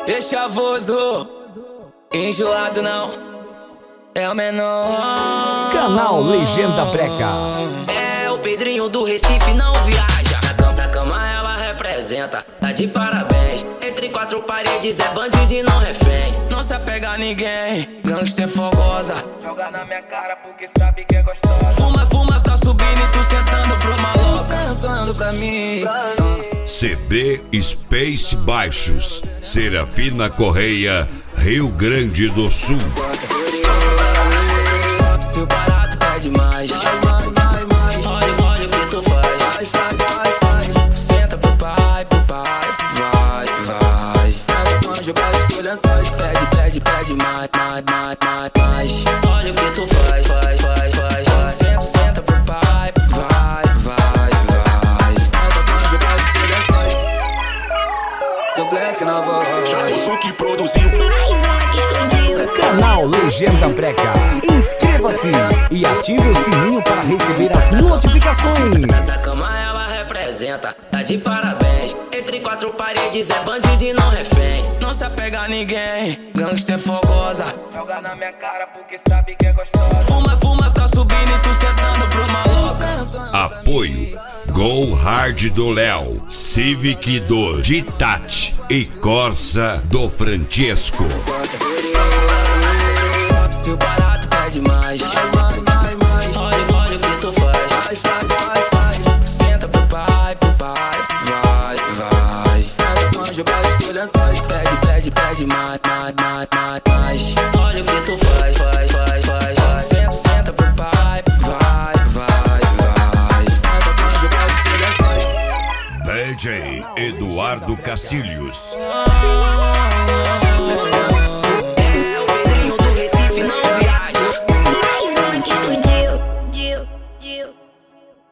chavoso, enjoado não, é o menor. Canal Legenda Breca. É o Pedrinho do Recife, não viaja. Na cama ela representa, tá de parabéns. Entre quatro paredes é bandido e não refém. Não se apega a ninguém, gangster fogosa. Joga na minha cara porque sabe que é gostosa. Fuma, tá subindo e tu sentando pro maluco. Sentando pra mim. CD Space Baixos, Serafina Correia, Rio Grande do Sul. Se o barato pede mais, olha o que tu faz. Senta pro pai, vai. Pede mais. Olha o que tu faz. Senta pro pai, vai. Do Black na voz. Já eu sou que produziu. Canal Legenda Breca. Inscreva-se e ative o sininho para receber as notificações. Na cama ela representa, tá de parabéns. Entre quatro paredes é bandido e não refém. Não se apega a ninguém, gangster fogosa. Joga na minha cara porque sabe que é gostosa. Fuma, tá subindo e tu sentando pro maluco. Apoio Go Hard do Léo, Civic do Ditati e Corsa do Francesco. Se o barato pede mais, olha o que tu faz. Senta pro pai, vai. Pede mais. Olha o que tu faz. Senta pro pai, vai. DJ Eduardo Castilhos.